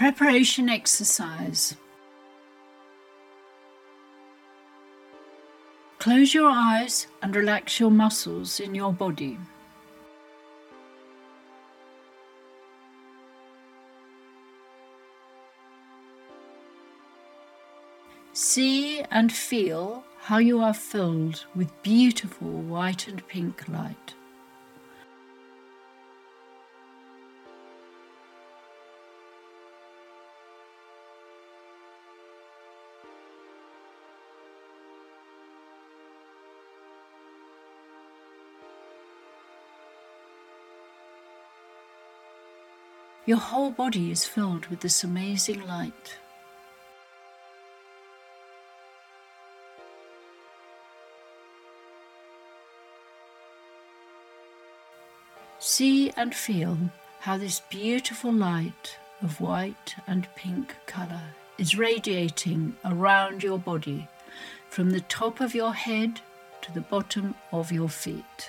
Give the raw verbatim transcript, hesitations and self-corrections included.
Preparation exercise. Close your eyes and relax your muscles in your body. See and feel how you are filled with beautiful white and pink light. Your whole body is filled with this amazing light. See and feel how this beautiful light of white and pink colour is radiating around your body from the top of your head to the bottom of your feet.